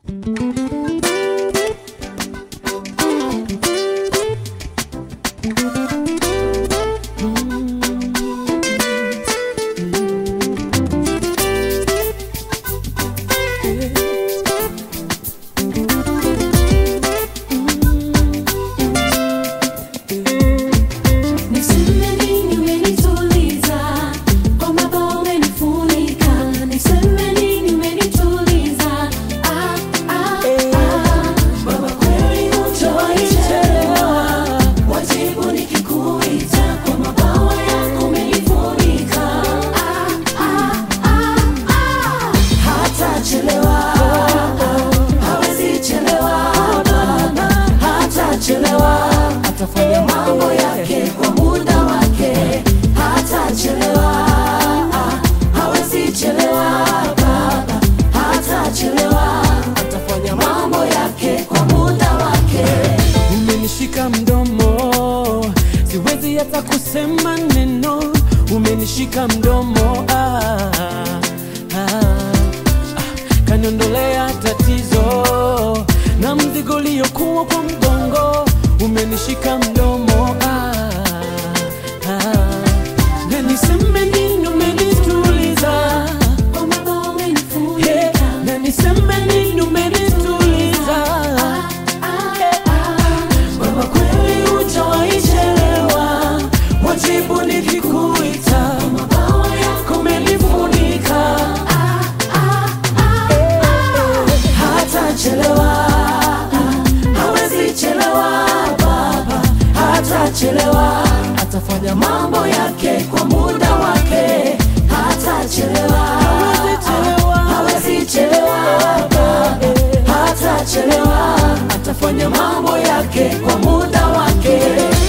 Atafanya mambo yake kwa muda wake, hatachelewa, hawezi chelewa baba, hatachelewa, atafanya mambo yake kwa muda wake. Umenishika mdomo, siwezi hata kusema neno. Umenishika mdomo, kaniondolea tatizo na mzigo uliokuwa kwa mgongo. Umenishika mdomo, na niseme nini, umenituliza. Na niseme nini, umenituliza. Baba kweli hujawahi chelewa, wajibu nikikuita, mabawa yako umenifunika. Hatachelewa, hawezi chelewa baba, hatachelewa, atafanya mambo yake kwa muda wake, hatachelewa, hawezi chelewa baba, hatachelewa, atafanya mambo yake kwa muda wake.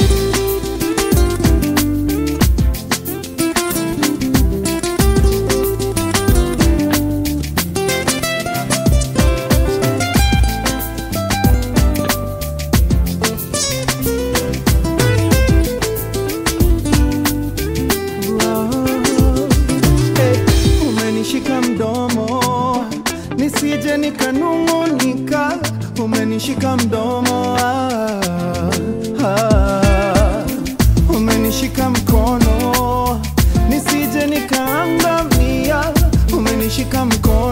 Umenishika mdomo nisije nikanung'unika, umenishika mdomo, umenishika mkono nisije nikaangamia, umenishika mkono.